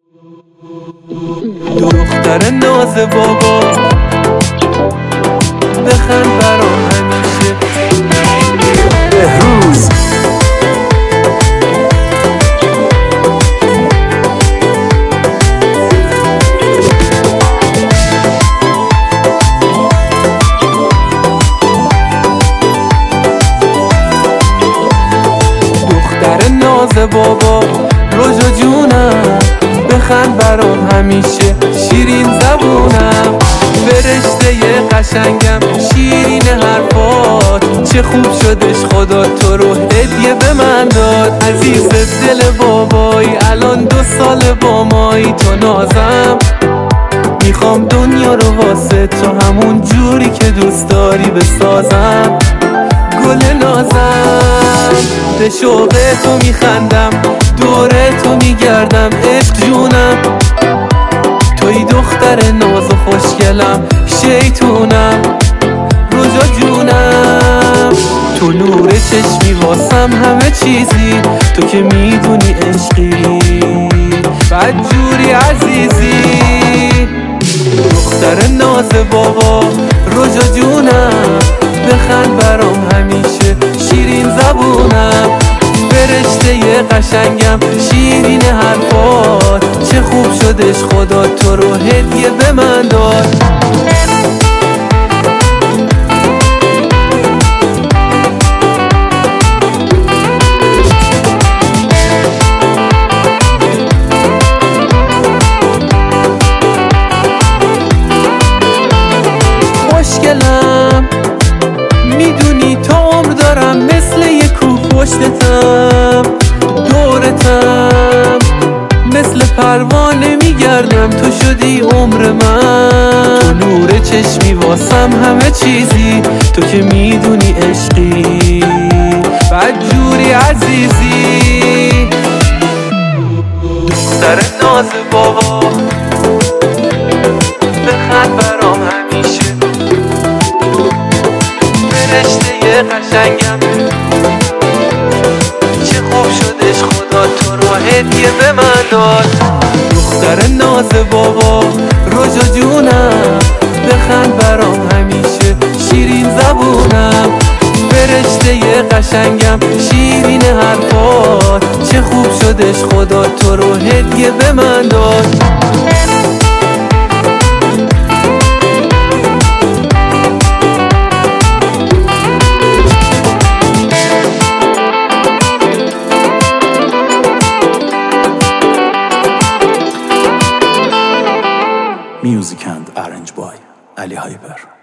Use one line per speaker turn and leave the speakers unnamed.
دختر ناز بابا بخند برام همیشه. بهروز دختر ناز بابا روژا جونم بخند برام همیشه. شیرین زبونم فرشته قشنگم، شیرین حرفات چه خوب شدش خدا تو رو هدیه به من داد. عزیز دل بابایی الان 2 سال با مایی، تو نازم میخوام دنیا رو واسه تو همون جوری که دوست داری بسازم. گل نازم به شوق تو میخندم، دور تو میگردم عشق جونم. توی دختر ناز و خوشگلم شیطونم روژا جونم. تو نور چشمی واسم همه چیزی، تو که میدونی عشقی بدجوری عزیزی. دختر ناز بابا روژا جونم بخند برام همیشه. شیرین زبونم فرشته قشنگم، شیرین حرفات چه خوب شدش خدا تو رو هدیه به من داد. خوشگلم میدونی تا عمر دارم، مثل یک کوه پشتتم دورتم، مثل پروانه میگردم تو شدی عمر من. تو نور چشمی واسم همه چیزی، تو که میدونی عشقی بدجوری عزیزی. دختر ناز بابا بخند برام همیشه. فرشته قشنگم چه خوب شدش خدا تو رو هدیه به من داد. دختر ناز بابا روژا جونم بخند برام همیشه. شیرین زبونم فرشته قشنگم، شیرین حرفات چه خوب شدش خدا تو رو هدیه به من داد.
Music and arranged by Ali Hyper.